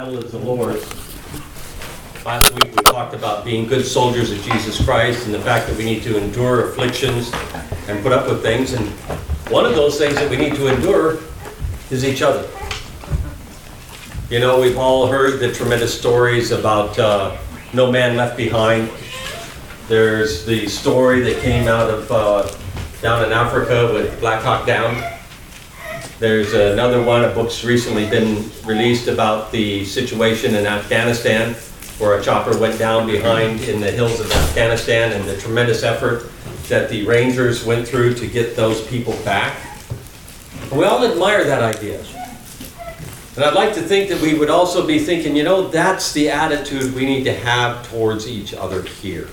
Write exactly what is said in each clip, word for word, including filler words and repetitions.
Battle is the Lord's. Last week we talked about being good soldiers of Jesus Christ and the fact that we need to endure afflictions and put up with things. And one of those things that we need to endure is each other. You know, we've all heard the tremendous stories about uh, No Man Left Behind. There's the story that came out of uh, down in Africa with Black Hawk Down. There's another one, a book's recently been released about the situation in Afghanistan, where a chopper went down behind in the hills of Afghanistan and the tremendous effort that the Rangers went through to get those people back. And we all admire that idea. And I'd like to think that we would also be thinking, you know, that's the attitude we need to have towards each other here.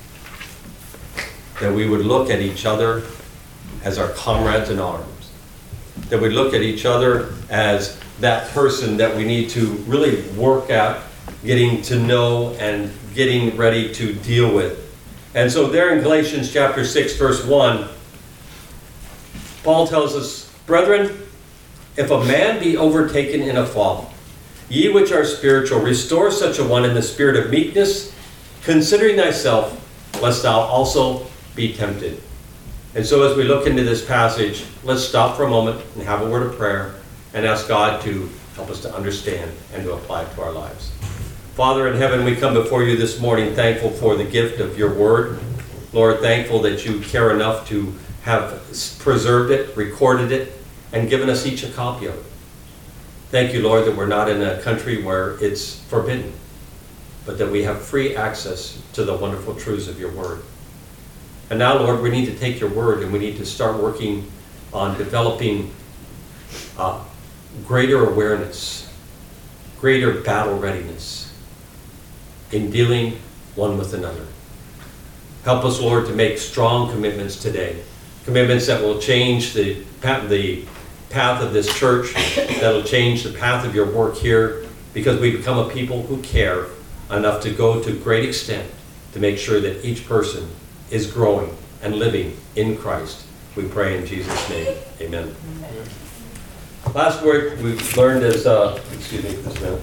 That we would look at each other as our comrades in arms. That we look at each other as that person that we need to really work at getting to know and getting ready to deal with. And so there in Galatians chapter six, verse one, Paul tells us, "Brethren, if a man be overtaken in a fault, ye which are spiritual, restore such a one in the spirit of meekness, considering thyself, lest thou also be tempted." And so as we look into this passage, let's stop for a moment and have a word of prayer and ask God to help us to understand and to apply it to our lives. Father in heaven, we come before you this morning thankful for the gift of your word. Lord, thankful that you care enough to have preserved it, recorded it, and given us each a copy of it. Thank you, Lord, that we're not in a country where it's forbidden, but that we have free access to the wonderful truths of your word. And now, Lord, we need to take your word and we need to start working on developing uh, greater awareness, greater battle readiness in dealing one with another. Help us, Lord, to make strong commitments today, commitments that will change the path, the path of this church, that will change the path of your work here, because we become a people who care enough to go to great extent to make sure that each person is growing and living in Christ. We pray in Jesus' name. Amen. Amen. Last word we've learned is, uh, excuse me, this minute.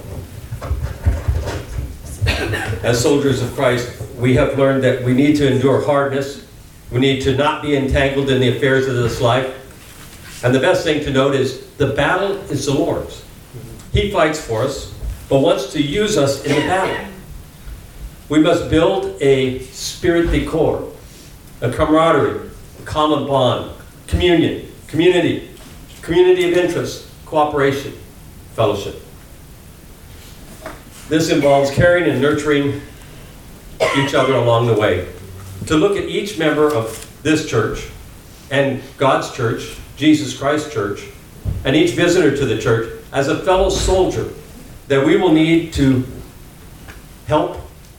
As soldiers of Christ, we have learned that we need to endure hardness. We need to not be entangled in the affairs of this life. And the best thing to note is the battle is the Lord's. He fights for us, but wants to use us in the battle. We must build a spirit de corps, a camaraderie, a common bond, communion, community, community of interest, cooperation, fellowship. This involves caring and nurturing each other along the way. To look at each member of this church and God's church, Jesus Christ Church, and each visitor to the church as a fellow soldier that we will need to help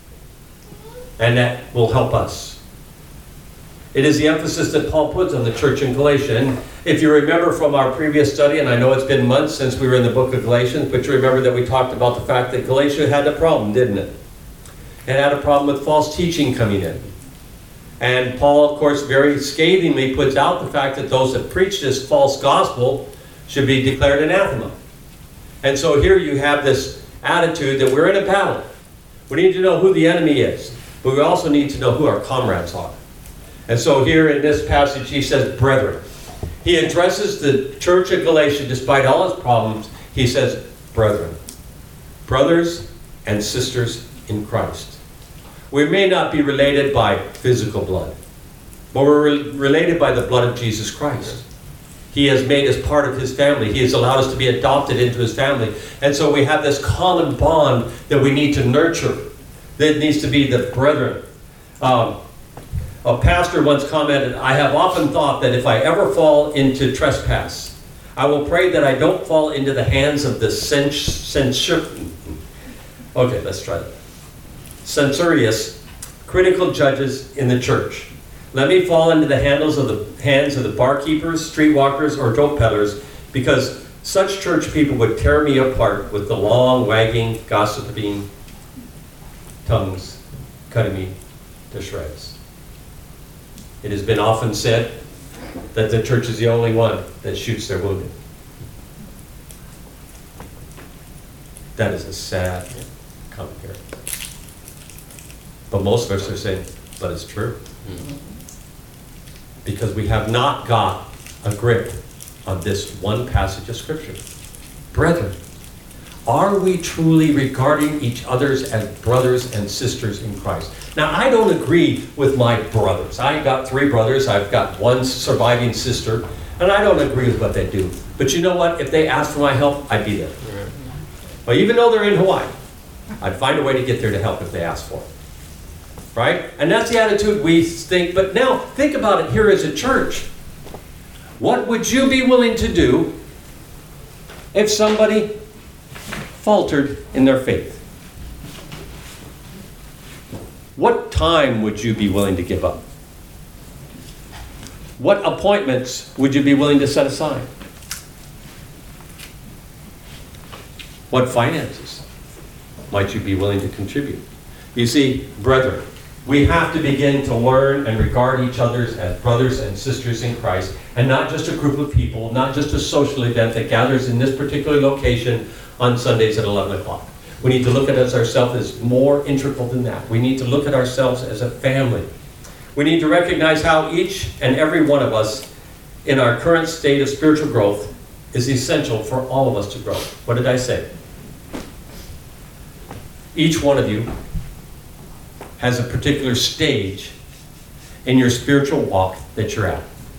and that will help us. It is the emphasis that Paul puts on the church in Galatia. And if you remember from our previous study, and I know it's been months since we were in the book of Galatians, but you remember that we talked about the fact that Galatia had a problem, didn't it? It had a problem with false teaching coming in. And Paul, of course, very scathingly puts out the fact that those that preach this false gospel should be declared anathema. And so here you have this attitude that we're in a battle. We need to know who the enemy is, but we also need to know who our comrades are. And so here in this passage, he says, brethren. He addresses the church at Galatia, despite all its problems, he says, brethren. Brothers and sisters in Christ. We may not be related by physical blood, but we're re- related by the blood of Jesus Christ. He has made us part of his family. He has allowed us to be adopted into his family. And so we have this common bond that we need to nurture. That needs to be the brethren. Um, a pastor once commented, "I have often thought that if I ever fall into trespass, I will pray that I don't fall into the hands of the cens- censure." Okay, let's try that. Censorious, critical judges in the church. Let me fall into the handles of the hands of the barkeepers, streetwalkers, or dope peddlers, because such church people would tear me apart with the long, wagging, gossiping tongues, cutting me to shreds. It has been often said that the church is the only one that shoots their wounded. That is a sad comment here. But most of us are saying, but it's true. Because we have not got a grip on this one passage of Scripture. Brethren, are we truly regarding each other as brothers and sisters in Christ? Now, I don't agree with my brothers. I got three brothers. I've got one surviving sister. And I don't agree with what they do. But you know what? If they asked for my help, I'd be there. Well, even though they're in Hawaii, I'd find a way to get there to help if they asked for it. Right? And that's the attitude we think. But now, think about it here as a church. What would you be willing to do if somebody faltered in their faith? What time would you be willing to give up? What appointments would you be willing to set aside? What finances might you be willing to contribute? You see, brethren, we have to begin to learn and regard each other as brothers and sisters in Christ, and not just a group of people, not just a social event that gathers in this particular location on Sundays at eleven o'clock. We need to look at us ourselves as more integral than that. We need to look at ourselves as a family. We need to recognize how each and every one of us in our current state of spiritual growth is essential for all of us to grow. What did I say? Each one of you has a particular stage in your spiritual walk that you're at.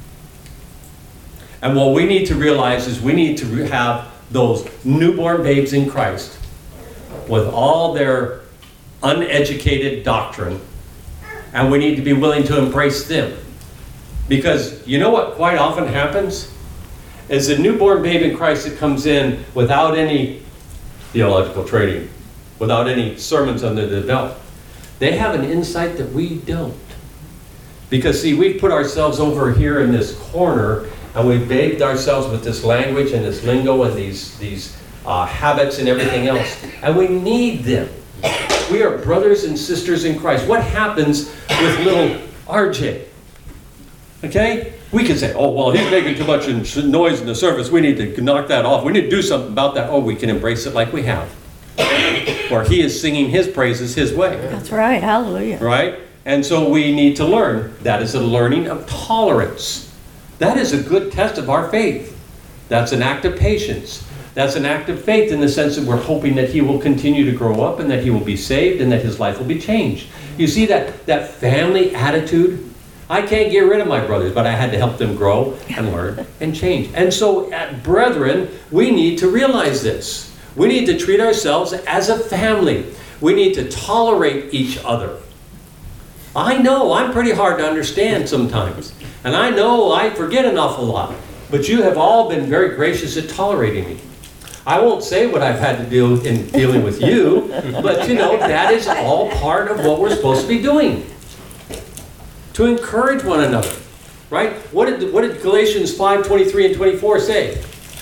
And what we need to realize is we need to have those newborn babes in Christ with all their uneducated doctrine, and we need to be willing to embrace them. Because you know what quite often happens? Is a newborn babe in Christ that comes in without any theological training, without any sermons under the belt. They have an insight that we don't. Because see, we've put ourselves over here in this corner, and we've bathed ourselves with this language and this lingo and these, these uh, habits and everything else. And we need them. We are brothers and sisters in Christ. What happens with little R J? Okay? We can say, oh, well, he's making too much noise in the service. We need to knock that off. We need to do something about that. Oh, we can embrace it like we have. Or he is singing his praises his way. That's right. Hallelujah. Right? And so we need to learn. That is a learning of tolerance. That is a good test of our faith. That's an act of patience. That's an act of faith in the sense that we're hoping that he will continue to grow up and that he will be saved and that his life will be changed. You see that, that family attitude? I can't get rid of my brothers, but I had to help them grow and learn and change. And so, uh, brethren, we need to realize this. We need to treat ourselves as a family. We need to tolerate each other. I know I'm pretty hard to understand sometimes. And I know I forget an awful lot. But you have all been very gracious at tolerating me. I won't say what I've had to do in dealing with you, but you know, that is all part of what we're supposed to be doing. To encourage one another, right? What did, what did Galatians five, twenty-three and twenty-four say?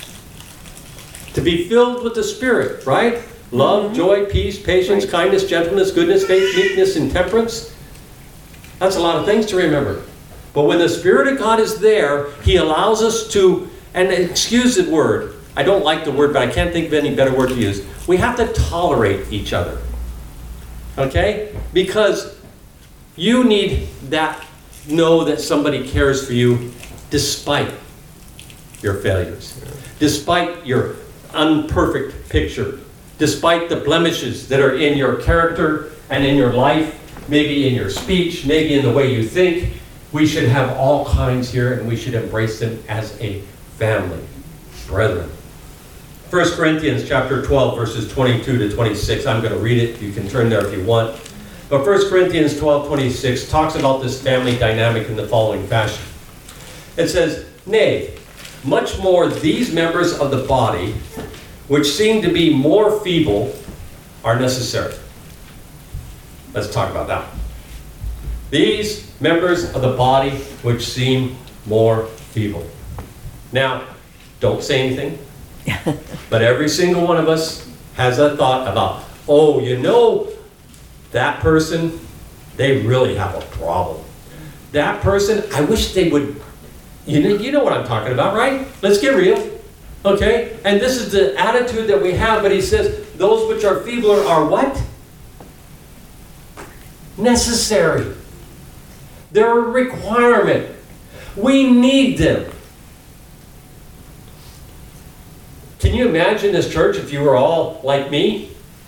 To be filled with the Spirit, right? Love, mm-hmm. joy, peace, patience, kindness, gentleness, goodness, faith, meekness, and temperance. That's a lot of things to remember. But when the Spirit of God is there, He allows us to, and excuse the word, I don't like the word, but I can't think of any better word to use. We have to tolerate each other. Okay? Because you need that, know that somebody cares for you despite your failures, despite your unperfect picture, despite the blemishes that are in your character and in your life, maybe in your speech, maybe in the way you think. We should have all kinds here, and we should embrace them as a family, brethren. First Corinthians chapter twelve, verses twenty-two to twenty-six. I'm going to read it. You can turn there if you want. But First Corinthians twelve, twenty-six talks about this family dynamic in the following fashion. It says, "Nay, much more these members of the body, which seem to be more feeble, are necessary." Let's talk about that. These members of the body which seem more feeble. Now, don't say anything. But every single one of us has a thought about, oh, you know, that person, they really have a problem. That person, I wish they would, you know, you know what I'm talking about, right? Let's get real. Okay? And this is the attitude that we have, but he says, those which are feebler are what? Necessary. They're a requirement. We need them. Can you imagine this church if you were all like me?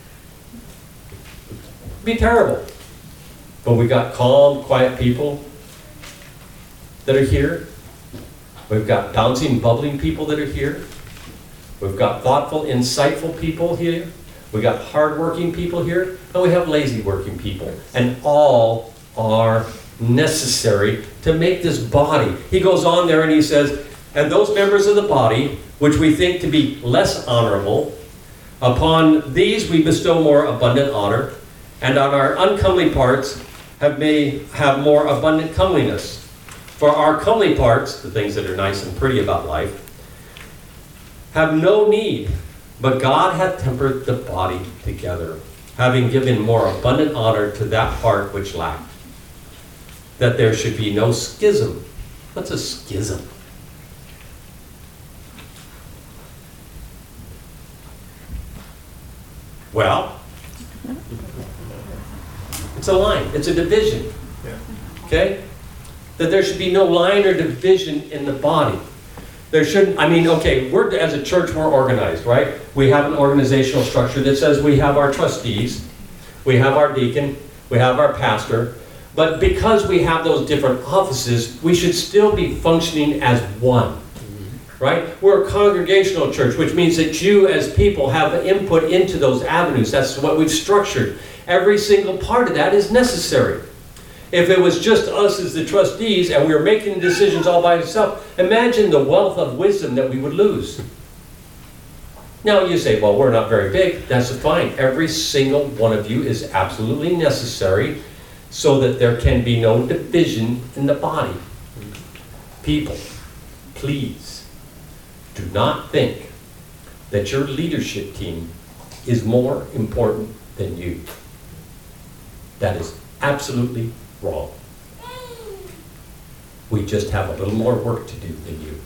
It'd be terrible. But we got calm, quiet people that are here. We've got bouncing, bubbling people that are here. We've got thoughtful, insightful people here. We've got hardworking people here. And we have lazy working people. And all are necessary to make this body. He goes on there and he says, and those members of the body, which we think to be less honorable, upon these we bestow more abundant honor, and on our uncomely parts have may have more abundant comeliness. For our comely parts, the things that are nice and pretty about life, have no need, but God hath tempered the body together, having given more abundant honor to that part which lacked, that there should be no schism. What's a schism? Well, it's a line. It's a division. Okay? That there should be no line or division in the body. There shouldn't, I mean, okay, we're, as a church, we're organized, right? We have an organizational structure that says we have our trustees, we have our deacon, we have our pastor, but because we have those different offices, we should still be functioning as one, right? We're a congregational church, which means that you as people have input into those avenues. That's what we've structured. Every single part of that is necessary. If it was just us as the trustees and we were making decisions all by ourselves, imagine the wealth of wisdom that we would lose. Now you say, well, we're not very big. That's fine. Every single one of you is absolutely necessary so that there can be no division in the body. People, please do not think that your leadership team is more important than you. That is absolutely wrong. We just have a little more work to do than you.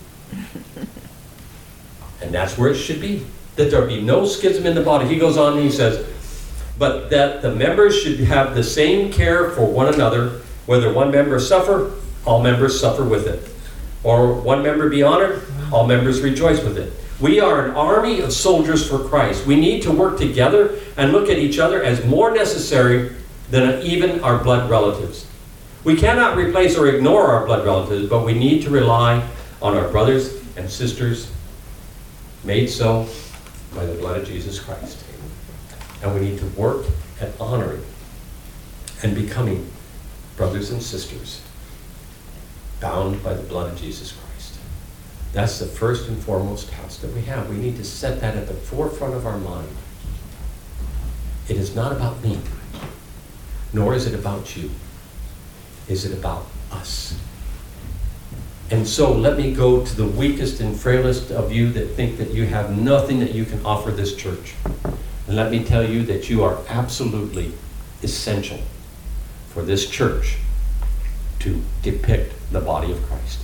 And that's where it should be. That there be no schism in the body. He goes on and he says, but that the members should have the same care for one another, whether one member suffer, all members suffer with it. Or one member be honored, all members rejoice with it. We are an army of soldiers for Christ. We need to work together and look at each other as more necessary than even our blood relatives. We cannot replace or ignore our blood relatives, but we need to rely on our brothers and sisters made so by the blood of Jesus Christ. And we need to work at honoring and becoming brothers and sisters bound by the blood of Jesus Christ. That's the first and foremost task that we have. We need to set that at the forefront of our mind. It is not about me. Nor is it about you. Is it about us? And so let me go to the weakest and frailest of you that think that you have nothing that you can offer this church. And let me tell you that you are absolutely essential for this church to depict the body of Christ.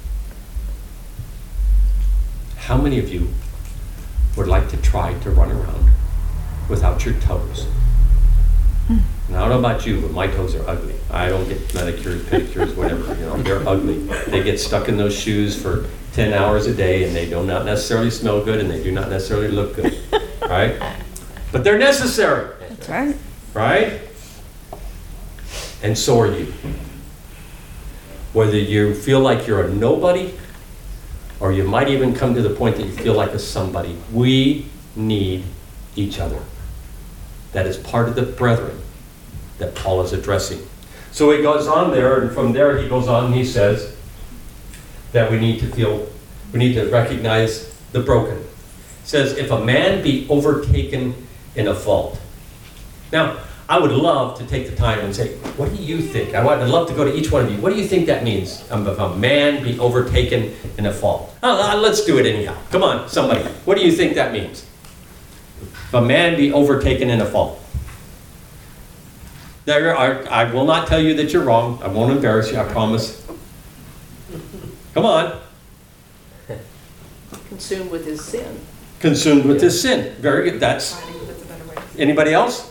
How many of you would like to try to run around without your toes? Now, I don't know about you, but my toes are ugly. I don't get manicures, pedicures, whatever. You know, they're ugly. They get stuck in those shoes for ten hours a day, and they do not necessarily smell good, and they do not necessarily look good, right? But they're necessary. That's right. Right? And so are you. Whether you feel like you're a nobody, or you might even come to the point that you feel like a somebody, we need each other. That is part of the brethren that Paul is addressing. So he goes on there, and from there he goes on and he says that we need to feel, we need to recognize the broken. He says, if a man be overtaken in a fault. Now, I would love to take the time and say, what do you think? I would love to go to each one of you. What do you think that means? Um, if a man be overtaken in a fault. Oh, let's do it anyhow. Come on, somebody. What do you think that means? If a man be overtaken in a fault. There are, I will not tell you that you're wrong. I won't embarrass you, I promise. Come on. Consumed with his sin. Consumed with his sin. Very good. That's Anybody else?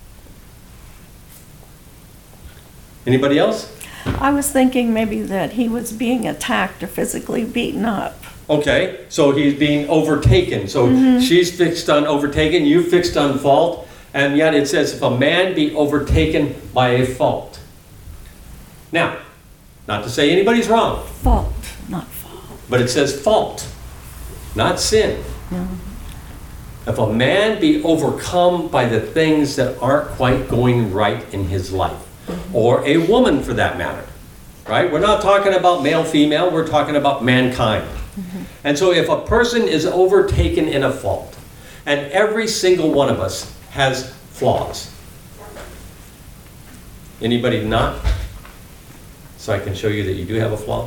Anybody else? I was thinking maybe that he was being attacked or physically beaten up. Okay, so he's being overtaken. So mm-hmm. she's fixed on overtaken, you fixed on fault, and yet it says, if a man be overtaken by a fault. Now, not to say anybody's wrong. Fault, not fault. But it says fault, not sin. No. If a man be overcome by the things that aren't quite going right in his life, mm-hmm. or a woman for that matter, right? We're not talking about male, female, we're talking about mankind. Mm-hmm. And so if a person is overtaken in a fault, and every single one of us has flaws. Anybody not? So I can show you that you do have a flaw.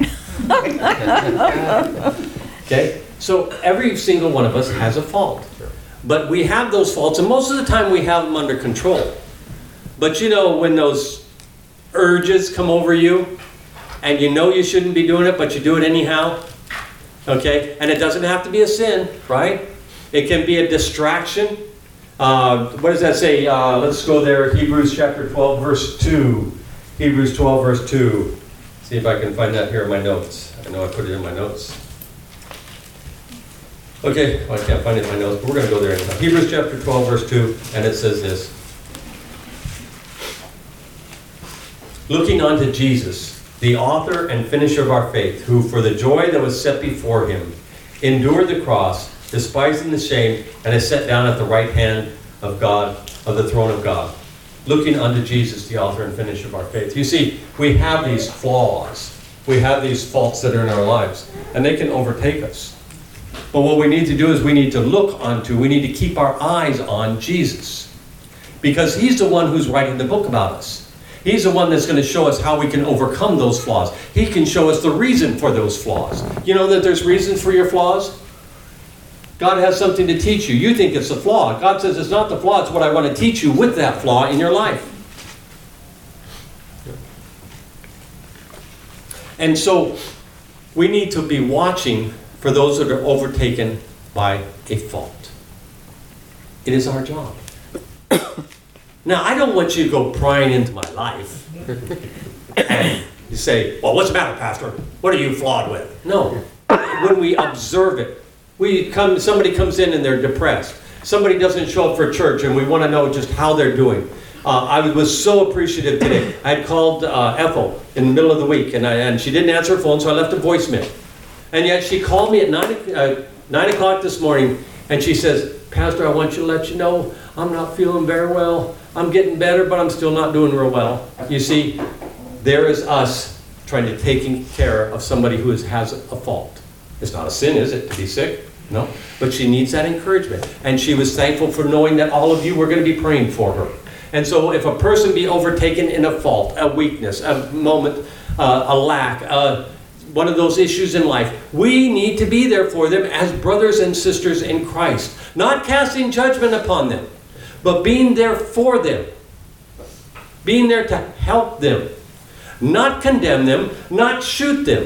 Okay? So every single one of us has a fault. But we have those faults, and most of the time we have them under control. But you know, when those urges come over you, and you know you shouldn't be doing it, but you do it anyhow, okay? And it doesn't have to be a sin, right? It can be a distraction. Uh, what does that say? Uh, let's go there, Hebrews chapter twelve, verse two. Hebrews twelve, verse two. See if I can find that here in my notes. I know I put it in my notes. Okay, well, I can't find it in my notes, but we're going to go there anyhow. Hebrews chapter twelve, verse two, and it says this. Looking unto Jesus, the author and finisher of our faith, who for the joy that was set before him endured the cross, despising the shame, and is set down at the right hand of God, of the throne of God. Looking unto Jesus, the author and finisher of our faith. You see, we have these flaws. We have these faults that are in our lives, and they can overtake us. But what we need to do is we need to look unto, we need to keep our eyes on Jesus. Because he's the one who's writing the book about us. He's the one that's going to show us how we can overcome those flaws. He can show us the reason for those flaws. You know that there's reasons for your flaws? God has something to teach you. You think it's a flaw. God says it's not the flaw, it's what I want to teach you with that flaw in your life. And so we need to be watching for those that are overtaken by a fault. It is our job. Now, I don't want you to go prying into my life and you say, well, what's the matter, Pastor? What are you flawed with? No. When we observe it, we come, somebody comes in and they're depressed. Somebody doesn't show up for church and we want to know just how they're doing. Uh, I was so appreciative today. I had called uh, Ethel in the middle of the week and, I, and she didn't answer her phone, so I left a voicemail. And yet she called me at nine, uh, nine o'clock this morning and she says, Pastor, I want you to let you know I'm not feeling very well. I'm getting better, but I'm still not doing real well. You see, there is us trying to take care of somebody who is, has a fault. It's not a sin, is it, to be sick? No. But she needs that encouragement. And she was thankful for knowing that all of you were going to be praying for her. And so if a person be overtaken in a fault, a weakness, a moment, uh, a lack, uh, one of those issues in life, we need to be there for them as brothers and sisters in Christ. Not casting judgment upon them, but being there for them. Being there to help them. Not condemn them, not shoot them.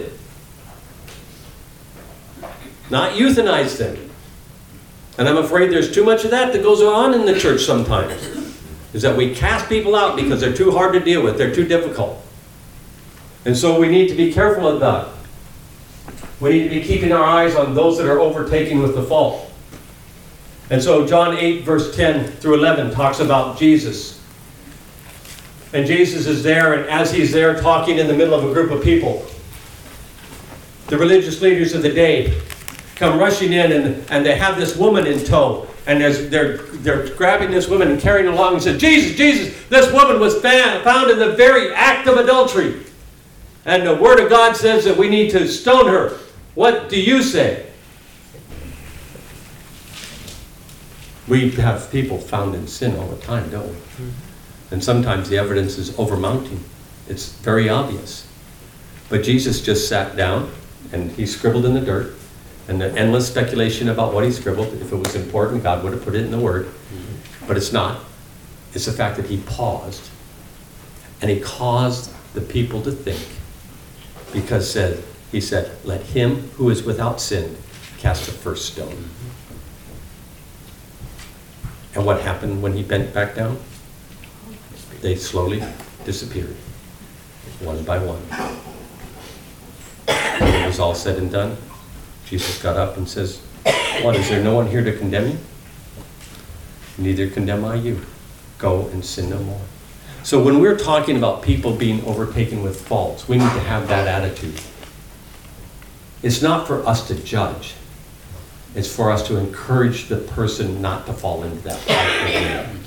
Not euthanize them. And I'm afraid there's too much of that that goes on in the church sometimes. Is that we cast people out because they're too hard to deal with, they're too difficult. And so we need to be careful of that. We need to be keeping our eyes on those that are overtaken with the fault. And so John eight, verse ten through eleven talks about Jesus. And Jesus is there, and as he's there talking in the middle of a group of people, the religious leaders of the day come rushing in, and, and they have this woman in tow. And they're, they're grabbing this woman and carrying her along and say, Jesus, Jesus, this woman was found in the very act of adultery. And the Word of God says that we need to stone her. What do you say? We have people found in sin all the time, don't we? Mm-hmm. And sometimes the evidence is overmounting. It's very obvious. But Jesus just sat down and he scribbled in the dirt. And the endless speculation about what he scribbled, if it was important, God would have put it in the Word. Mm-hmm. But it's not. It's the fact that he paused. And he caused the people to think. Because said, he said, let him who is without sin cast the first stone. And what happened when he bent back down? They slowly disappeared, one by one. When it was all said and done, Jesus got up and says, "What, is there no one here to condemn you? Neither condemn I you. Go and sin no more." So when we're talking about people being overtaken with faults, we need to have that attitude. It's not for us to judge. It's for us to encourage the person not to fall into that plight again.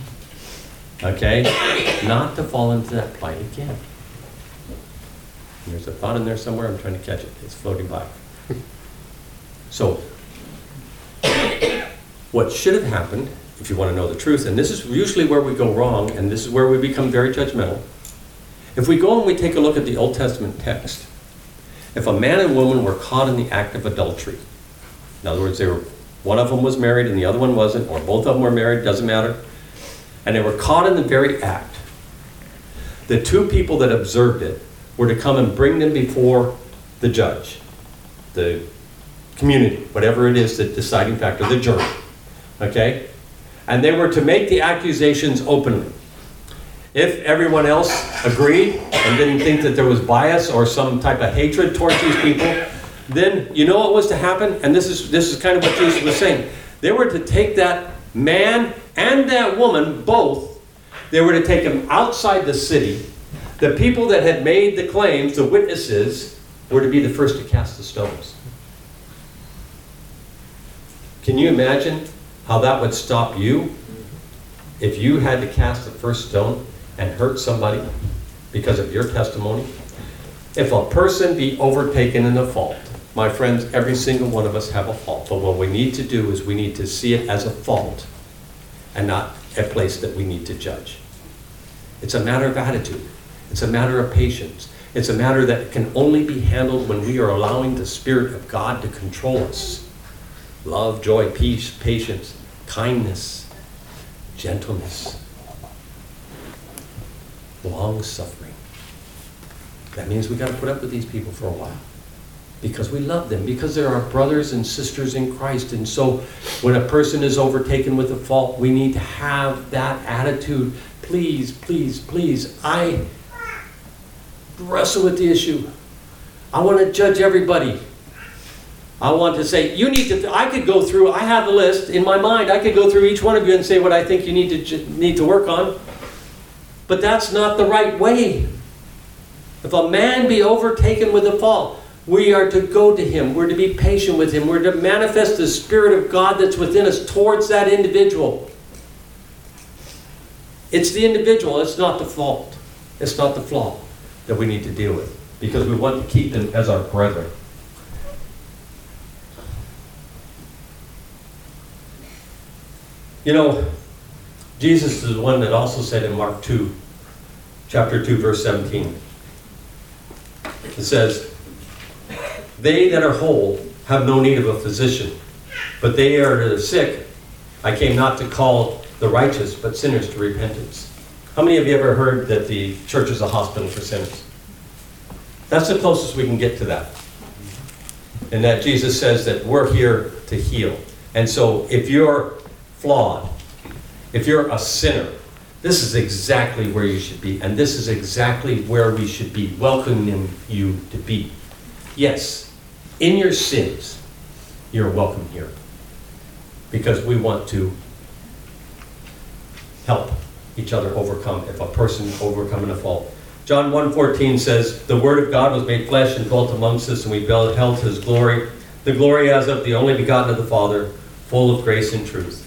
Okay? Not to fall into that plight again. And there's a thought in there somewhere. I'm trying to catch it. It's floating by. So, what should have happened, if you want to know the truth, and this is usually where we go wrong, and this is where we become very judgmental. If we go and we take a look at the Old Testament text, if a man and woman were caught in the act of adultery, in other words, they were, one of them was married and the other one wasn't, or both of them were married, doesn't matter, and they were caught in the very act, the two people that observed it were to come and bring them before the judge, the community, whatever it is, the deciding factor, the jury, okay? And they were to make the accusations openly. If everyone else agreed and didn't think that there was bias or some type of hatred towards these people, then you know what was to happen? And this is, this is kind of what Jesus was saying. They were to take that man and that woman, both, they were to take them outside the city. The people that had made the claims, the witnesses, were to be the first to cast the stones. Can you imagine how that would stop you if you had to cast the first stone and hurt somebody because of your testimony? If a person be overtaken in a fault, my friends, every single one of us have a fault. But what we need to do is we need to see it as a fault and not a place that we need to judge. It's a matter of attitude. It's a matter of patience. It's a matter that can only be handled when we are allowing the Spirit of God to control us. Love, joy, peace, patience, kindness, gentleness, long-suffering. That means we got to put up with these people for a while because we love them, because they're our brothers and sisters in Christ. And so when a person is overtaken with a fault, we need to have that attitude. Please, please, please, I wrestle with the issue. I want to judge everybody. I want to say, you need to, I could go through, I have a list in my mind, I could go through each one of you and say what I think you need to need to work on. But that's not the right way. If a man be overtaken with a fault, we are to go to him. We're to be patient with him. We're to manifest the Spirit of God that's within us towards that individual. It's the individual, it's not the fault. It's not the flaw that we need to deal with, because we want to keep them as our brethren. You know, Jesus is the one that also said in Mark two, chapter two, verse seventeen, it says, "They that are whole have no need of a physician, but they are sick. I came not to call the righteous, but sinners to repentance." How many of you ever heard that the church is a hospital for sinners? That's the closest we can get to that. And that Jesus says that we're here to heal. And so if you're flawed, if you're a sinner, this is exactly where you should be. And this is exactly where we should be welcoming you to be. Yes, in your sins, you're welcome here. Because we want to help each other overcome if a person overcoming a fault. John one fourteen says, "The Word of God was made flesh and dwelt amongst us, and we beheld his glory, the glory as of the only begotten of the Father, full of grace and truth."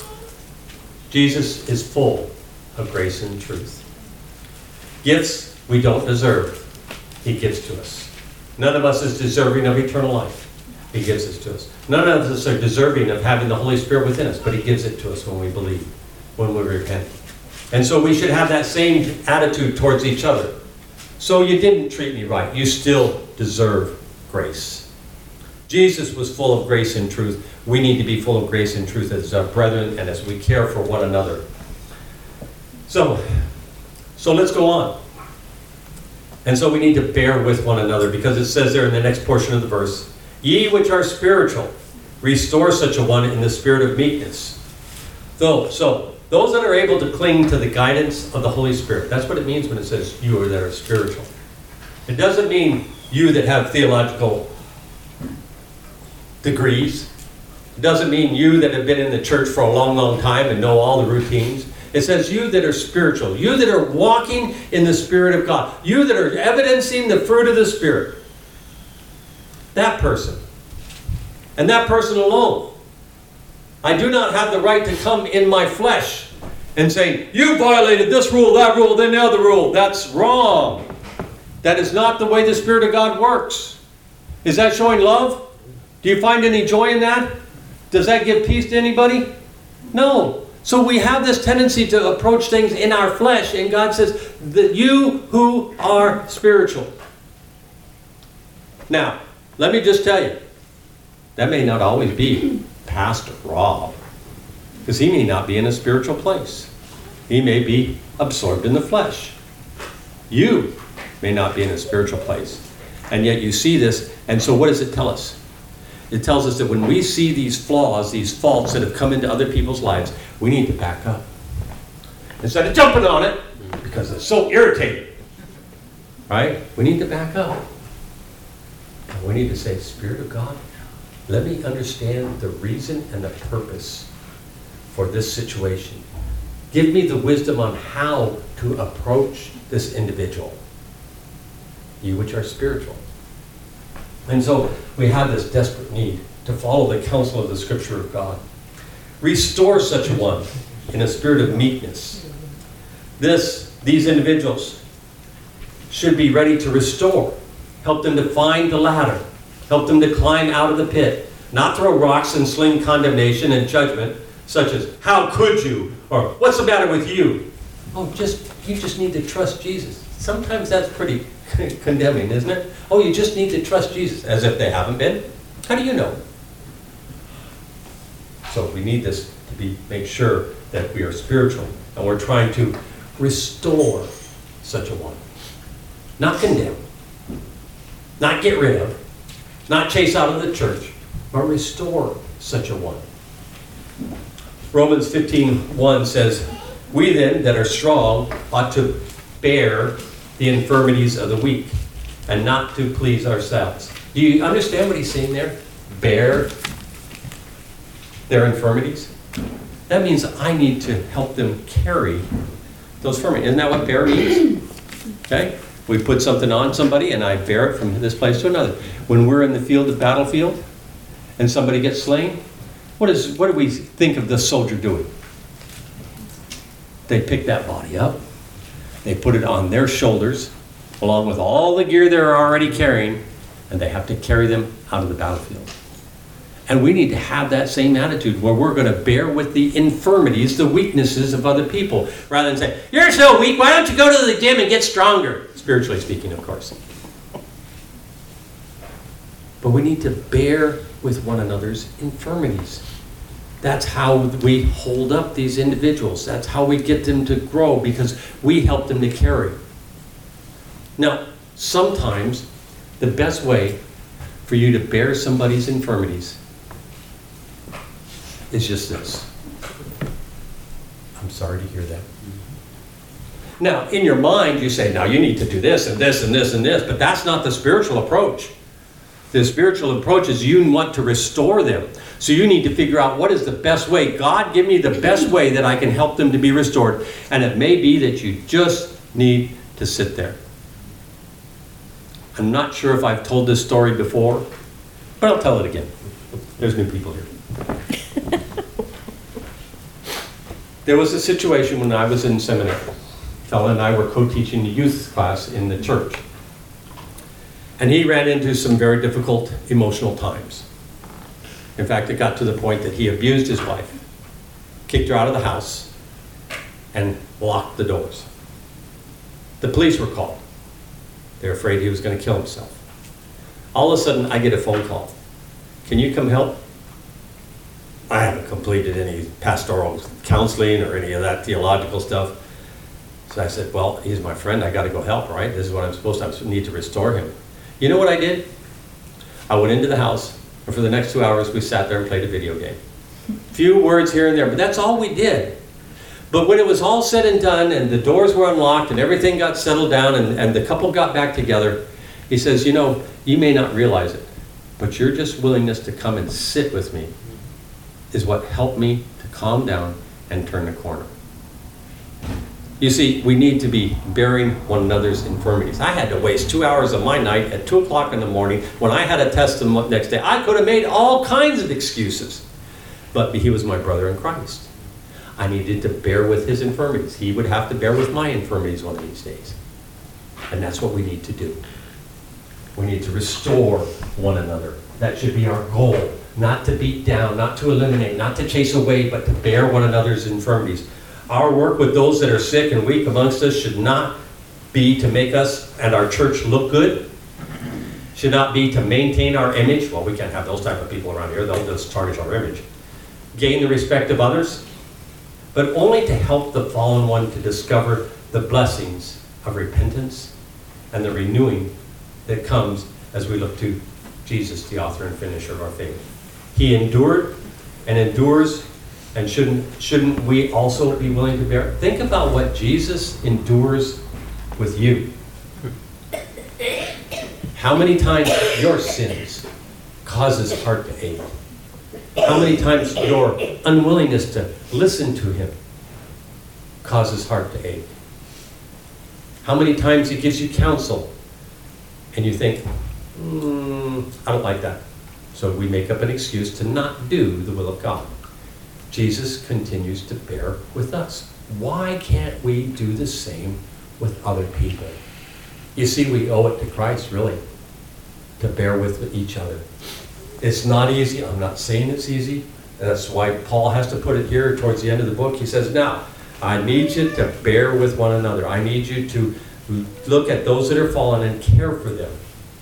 Jesus is full of grace and truth. Gifts we don't deserve, he gives to us. None of us is deserving of eternal life. He gives it to us. None of us are deserving of having the Holy Spirit within us, but he gives it to us when we believe, when we repent. And so we should have that same attitude towards each other. So you didn't treat me right, you still deserve grace. Jesus was full of grace and truth. We need to be full of grace and truth as our brethren and as we care for one another. So, so let's go on. And so we need to bear with one another, because it says there in the next portion of the verse, "Ye which are spiritual, restore such a one in the spirit of meekness. So, so those that are able to cling to the guidance of the Holy Spirit, that's what it means when it says you are that are spiritual. It doesn't mean you that have theological degrees. It doesn't mean you that have been in the church for a long, long time and know all the routines. It says you that are spiritual, you that are walking in the Spirit of God, you that are evidencing the fruit of the Spirit. That person. And that person alone. I do not have the right to come in my flesh and say, you violated this rule, that rule, then the other rule. That's wrong. That is not the way the Spirit of God works. Is that showing love? Do you find any joy in that? Does that give peace to anybody? No. So we have this tendency to approach things in our flesh, and God says that you who are spiritual. Now, let me just tell you, that may not always be Pastor Rob, because he may not be in a spiritual place. He may be absorbed in the flesh. You may not be in a spiritual place, and yet you see this. And so what does it tell us? It tells us that when we see these flaws, these faults that have come into other people's lives, we need to back up. Instead of jumping on it, because it's so irritating, right? We need to back up. And we need to say, Spirit of God, let me understand the reason and the purpose for this situation. Give me the wisdom on how to approach this individual. You which are spiritual. And so we have this desperate need to follow the counsel of the Scripture of God. Restore such a one in a spirit of meekness. This, these individuals should be ready to restore. Help them to find the ladder. Help them to climb out of the pit. Not throw rocks and sling condemnation and judgment, such as, how could you? Or, what's the matter with you? Oh, just you just need to trust Jesus. Sometimes that's pretty condemning, isn't it? Oh, you just need to trust Jesus, as if they haven't been. How do you know? So we need this to be make sure that we are spiritual, and we're trying to restore such a one. Not condemn, not get rid of, not chase out of the church, but restore such a one. Romans fifteen one says, we then that are strong ought to bear the infirmities of the weak, and not to please ourselves. Do you understand what he's saying there? Bear their infirmities. That means I need to help them carry those infirmities. Isn't that what bear means? Okay? We put something on somebody and I bear it from this place to another. When we're in the field, the battlefield, and somebody gets slain, what is what do we think of the soldier doing? They pick that body up. They put it on their shoulders, along with all the gear they're already carrying, and they have to carry them out of the battlefield. And we need to have that same attitude where we're going to bear with the infirmities, the weaknesses of other people, rather than say, you're so weak, why don't you go to the gym and get stronger? Spiritually speaking, of course. But we need to bear with one another's infirmities. That's how we hold up these individuals. That's how we get them to grow, because we help them to carry. Now, sometimes the best way for you to bear somebody's infirmities is just this. I'm sorry to hear that. Now, in your mind, you say, now you need to do this and this and this and this, but that's not the spiritual approach. The spiritual approach is you want to restore them. So you need to figure out what is the best way. God, give me the best way that I can help them to be restored. And it may be that you just need to sit there. I'm not sure if I've told this story before, but I'll tell it again. There's new people here. There was a situation when I was in seminary. Fella and I were co-teaching the youth class in the church. And he ran into some very difficult emotional times. In fact, it got to the point that he abused his wife, kicked her out of the house, and locked the doors. The police were called. They were afraid he was going to kill himself. All of a sudden, I get a phone call. Can you come help? I haven't completed any pastoral counseling or any of that theological stuff. So I said, well, he's my friend. I got to go help, right? This is what I'm supposed to, I need to restore him. You know what I did? I went into the house, and for the next two hours, we sat there and played a video game. few words here and there, but that's all we did. But when it was all said and done and the doors were unlocked and everything got settled down and, and the couple got back together, he says, you know, you may not realize it, but your just willingness to come and sit with me is what helped me to calm down and turn the corner. You see, we need to be bearing one another's infirmities. I had to waste two hours of my night at two o'clock in the morning when I had a test the next day. I could have made all kinds of excuses, but he was my brother in Christ. I needed to bear with his infirmities. He would have to bear with my infirmities one of these days. And that's what we need to do. We need to restore one another. That should be our goal. Not to beat down, not to eliminate, not to chase away, but to bear one another's infirmities. Our work with those that are sick and weak amongst us should not be to make us and our church look good. Should not be to maintain our image. Well, we can't have those type of people around here. They'll just tarnish our image. Gain the respect of others. But only to help the fallen one to discover the blessings of repentance and the renewing that comes as we look to Jesus, the author and finisher of our faith. He endured and endures, and shouldn't, shouldn't we also be willing to bear? Think about what Jesus endures with you. How many times your sins cause his heart to ache? How many times your unwillingness to listen to him causes heart to ache? How many times he gives you counsel and you think, mm, I don't like that. So we make up an excuse to not do the will of God. Jesus continues to bear with us. Why can't we do the same with other people? You see, we owe it to Christ, really, to bear with each other. It's not easy. I'm not saying it's easy. And that's why Paul has to put it here towards the end of the book. He says, now, I need you to bear with one another. I need you to look at those that are fallen and care for them.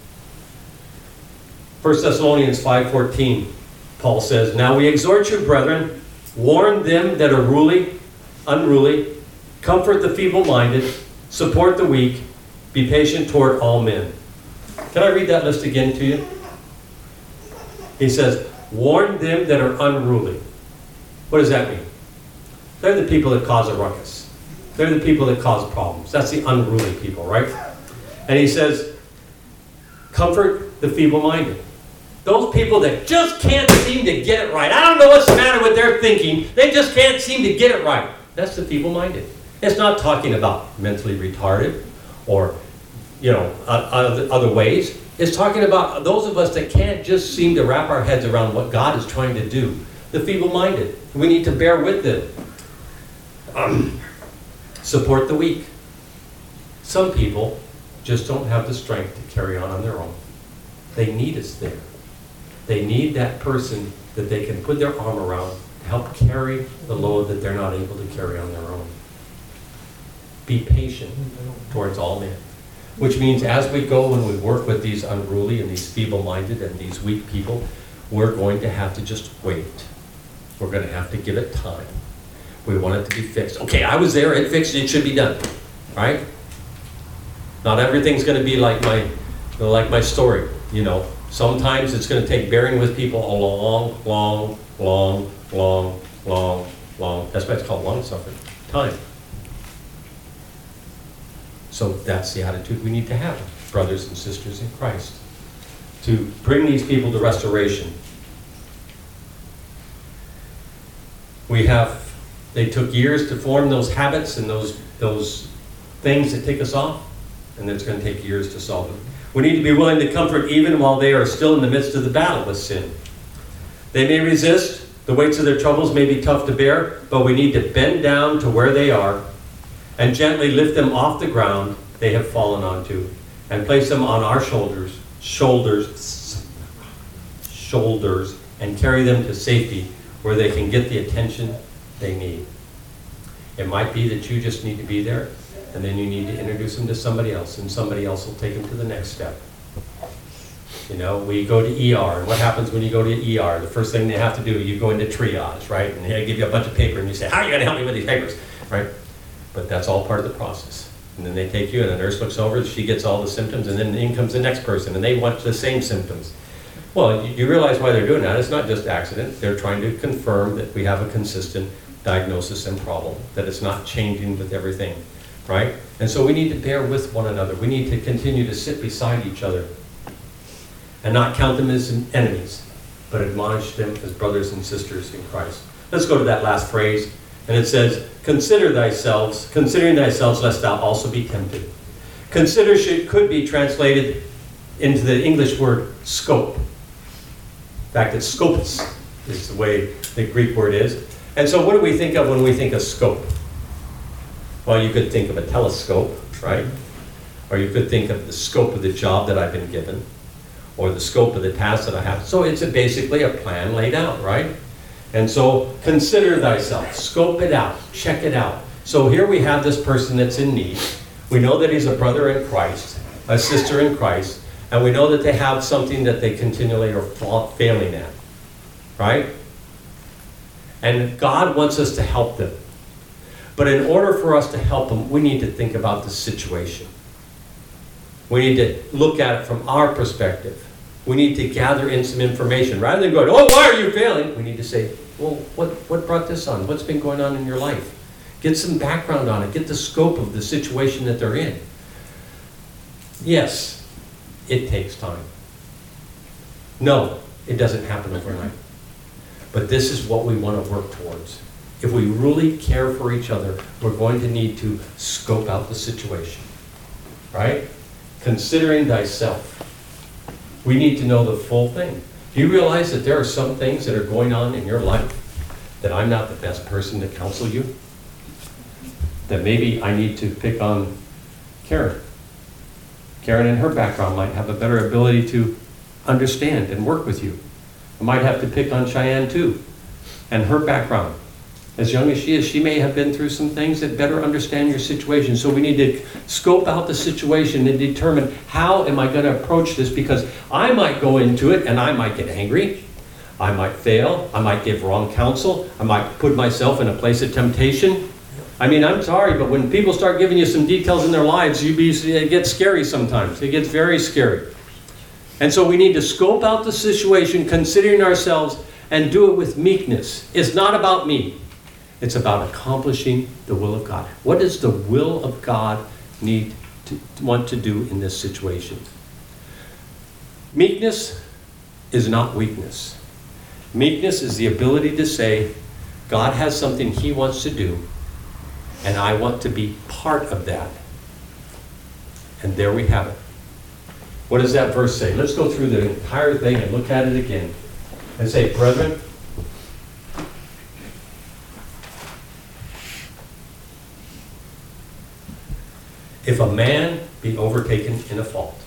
First Thessalonians five fourteen, Paul says, now we exhort you, brethren, warn them that are ruly, unruly, comfort the feeble-minded, support the weak, be patient toward all men. Can I read that list again to you? He says, warn them that are unruly. What does that mean? They're the people that cause a ruckus. They're the people that cause problems. That's the unruly people, right? And he says, comfort the feeble-minded. Those people that just can't seem to get it right. I don't know what's the matter with their thinking. They just can't seem to get it right. That's the feeble-minded. It's not talking about mentally retarded or, you know, other, other ways. It's talking about those of us that can't just seem to wrap our heads around what God is trying to do. The feeble-minded. We need to bear with them. Um, support the weak. Some people just don't have the strength to carry on on their own. They need us there. They need that person that they can put their arm around to help carry the load that they're not able to carry on their own. Be patient towards all men. Which means as we go and we work with these unruly and these feeble-minded and these weak people, we're going to have to just wait. We're going to have to give it time. We want it to be fixed. Okay, I was there, it fixed, it should be done. Right? Not everything's going to be like my, like my story, you know. Sometimes it's going to take bearing with people a long, long, long, long, long, long. That's why it's called long-suffering. Time. So that's the attitude we need to have, brothers and sisters in Christ, to bring these people to restoration. We have, they took years to form those habits and those, those things that take us off, and it's going to take years to solve them. We need to be willing to comfort even while they are still in the midst of the battle with sin. They may resist. The weights of their troubles may be tough to bear, but we need to bend down to where they are and gently lift them off the ground they have fallen onto and place them on our shoulders, shoulders, shoulders, and carry them to safety where they can get the attention they need. It might be that you just need to be there, and then you need to introduce them to somebody else, and somebody else will take them to the next step. You know, we go to E R, and what happens when you go to E R? The first thing they have to do, you go into triage, right? And they give you a bunch of paper, and you say, how are you going to help me with these papers, right? But that's all part of the process. And then they take you, and the nurse looks over, she gets all the symptoms, and then in comes the next person, and they want the same symptoms. Well, you you realize why they're doing that. It's not just accident. They're trying to confirm that we have a consistent diagnosis and problem, that it's not changing with everything, right? And so we need to bear with one another. We need to continue to sit beside each other and not count them as enemies, but admonish them as brothers and sisters in Christ. Let's go to that last phrase, and it says, consider thyself, considering thyself, lest thou also be tempted. Consider should, could be translated into the English word scope. In fact, it's scopus is the way the Greek word is. And so what do we think of when we think of scope? Well, you could think of a telescope, right? Or you could think of the scope of the job that I've been given, or the scope of the task that I have. So it's a, basically a plan laid out, right? And so consider thyself, scope it out, check it out. So here we have this person that's in need. We know that he's a brother in Christ, a sister in Christ, and we know that they have something that they continually are fa- failing at, right? And God wants us to help them. But in order for us to help them, we need to think about the situation. We need to look at it from our perspective. We need to gather in some information. Rather than going, oh, why are you failing? We need to say, well, what, what brought this on? What's been going on in your life? Get some background on it. Get the scope of the situation that they're in. Yes, it takes time. No, it doesn't happen overnight. But this is what we want to work towards. If we really care for each other, we're going to need to scope out the situation. Right? Considering thyself. We need to know the full thing. Do you realize that there are some things that are going on in your life that I'm not the best person to counsel you? That maybe I need to pick on Karen. Karen and her background might have a better ability to understand and work with you. I might have to pick on Cheyenne too, and her background. As young as she is, she may have been through some things that better understand your situation. So we need to scope out the situation and determine how am I going to approach this, because I might go into it and I might get angry. I might fail. I might give wrong counsel. I might put myself in a place of temptation. I mean, I'm sorry, but when people start giving you some details in their lives, you be, it gets scary sometimes. It gets very scary. And so we need to scope out the situation, considering ourselves, and do it with meekness. It's not about me. It's about accomplishing the will of God. What does the will of God need to want to do in this situation? Meekness is not weakness. Meekness is the ability to say, God has something he wants to do, and I want to be part of that. And there we have it. What does that verse say? Let's go through the entire thing and look at it again. And say, brethren, if a man be overtaken in a fault,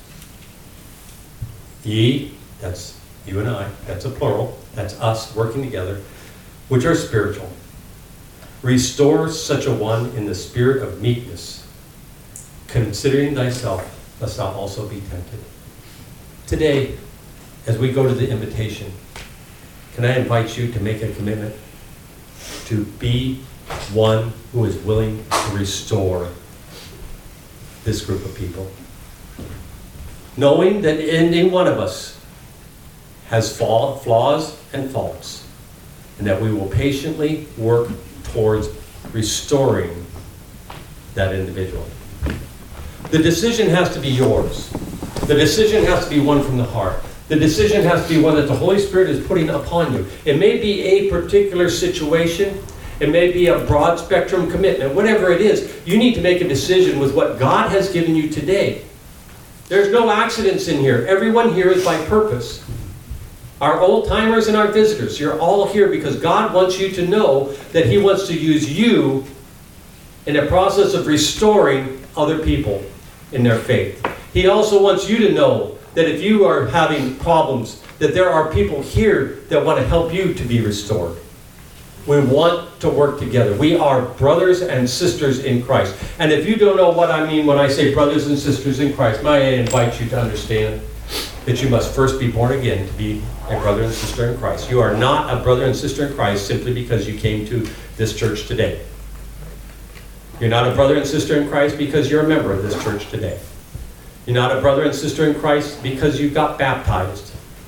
ye, that's you and I, that's a plural, that's us working together, which are spiritual, restore such a one in the spirit of meekness, considering thyself, lest thou also be tempted. Today, as we go to the invitation, can I invite you to make a commitment to be one who is willing to restore this group of people? Knowing that any one of us has flaws and faults, and that we will patiently work towards restoring that individual. The decision has to be yours. The decision has to be one from the heart. The decision has to be one that the Holy Spirit is putting upon you. It may be a particular situation. It may be a broad spectrum commitment. Whatever it is, you need to make a decision with what God has given you today. There's no accidents in here. Everyone here is by purpose. Our old timers and our visitors, you're all here because God wants you to know that he wants to use you in a process of restoring other people in their faith. He also wants you to know that if you are having problems, that there are people here that want to help you to be restored. We want to work together. We are brothers and sisters in Christ. And if you don't know what I mean when I say brothers and sisters in Christ, may I invite you to understand that you must first be born again to be a brother and sister in Christ. You are not a brother and sister in Christ simply because you came to this church today. You're not a brother and sister in Christ because you're a member of this church today. You're not a brother and sister in Christ because you got baptized.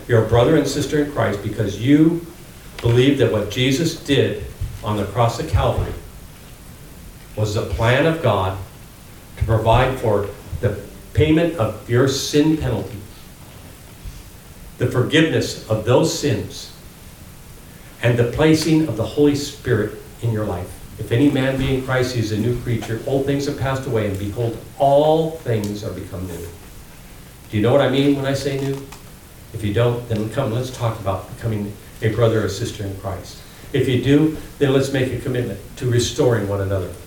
You're a brother and sister in Christ because you believe that what Jesus did on the cross of Calvary was the plan of God to provide for the payment of your sin penalty, the forgiveness of those sins, and the placing of the Holy Spirit in your life. If any man be in Christ, he is a new creature. Old things have passed away, and behold, all things are become new. Do you know what I mean when I say new? If you don't, then come, let's talk about becoming a brother or sister in Christ. If you do, then let's make a commitment to restoring one another.